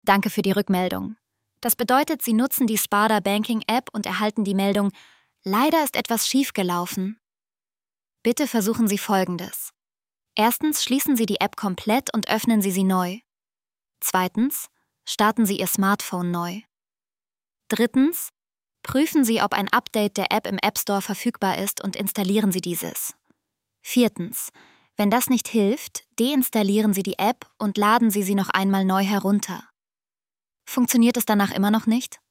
Danke für die Rückmeldung. Das bedeutet, Sie nutzen die Sparda Banking App und erhalten die Meldung: Leider ist etwas schiefgelaufen. Bitte versuchen Sie Folgendes. Erstens, schließen Sie die App komplett und öffnen Sie neu. Zweitens, starten Sie Ihr Smartphone neu. Drittens, prüfen Sie, ob ein Update der App im App Store verfügbar ist und installieren Sie dieses. Viertens, wenn das nicht hilft, deinstallieren Sie die App und laden Sie sie noch einmal neu herunter. Funktioniert es danach immer noch nicht?